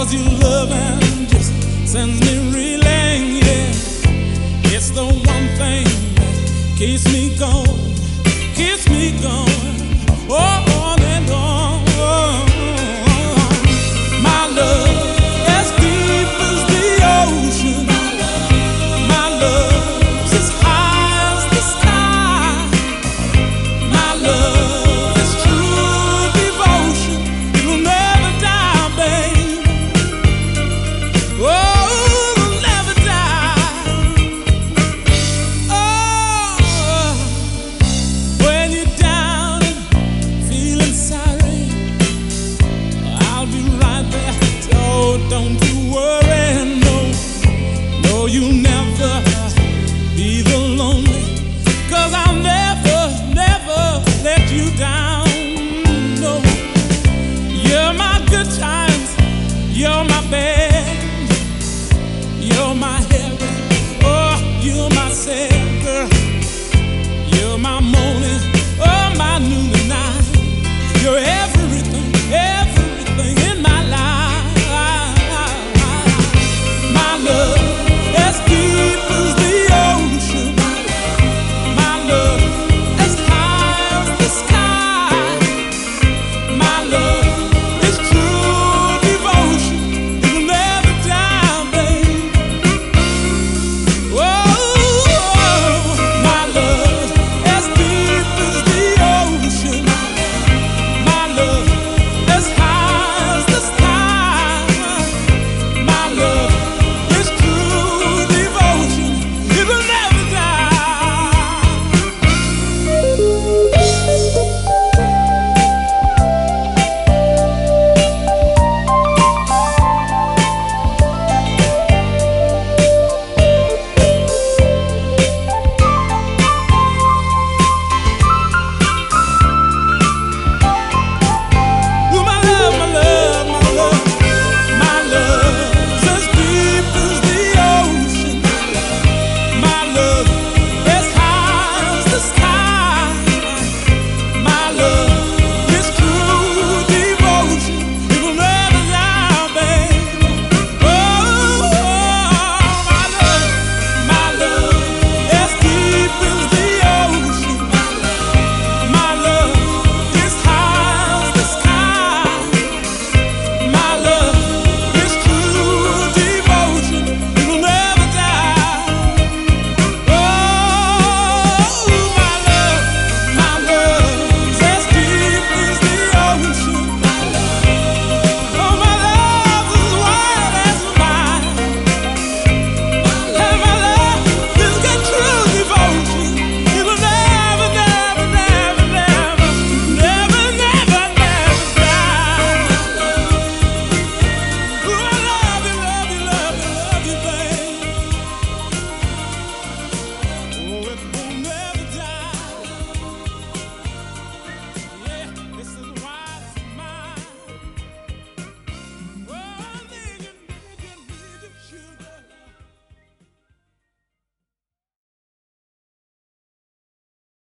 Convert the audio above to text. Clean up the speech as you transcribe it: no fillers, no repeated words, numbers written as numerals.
your loving just sends me reeling, yeah. It's the one thing that keeps me going, keeps me going, on and on. My love, as deep as the ocean. My love's as high as the sky. My love is true devotion. It'll never die, babe. Oh, it'll never die. Oh, when you're down and feeling sorry, I'll be right there. Oh, don't you worry, no, no, you'll never be the lonely, 'cause I'll never, never let you down, no. You're my good times, you're my bad.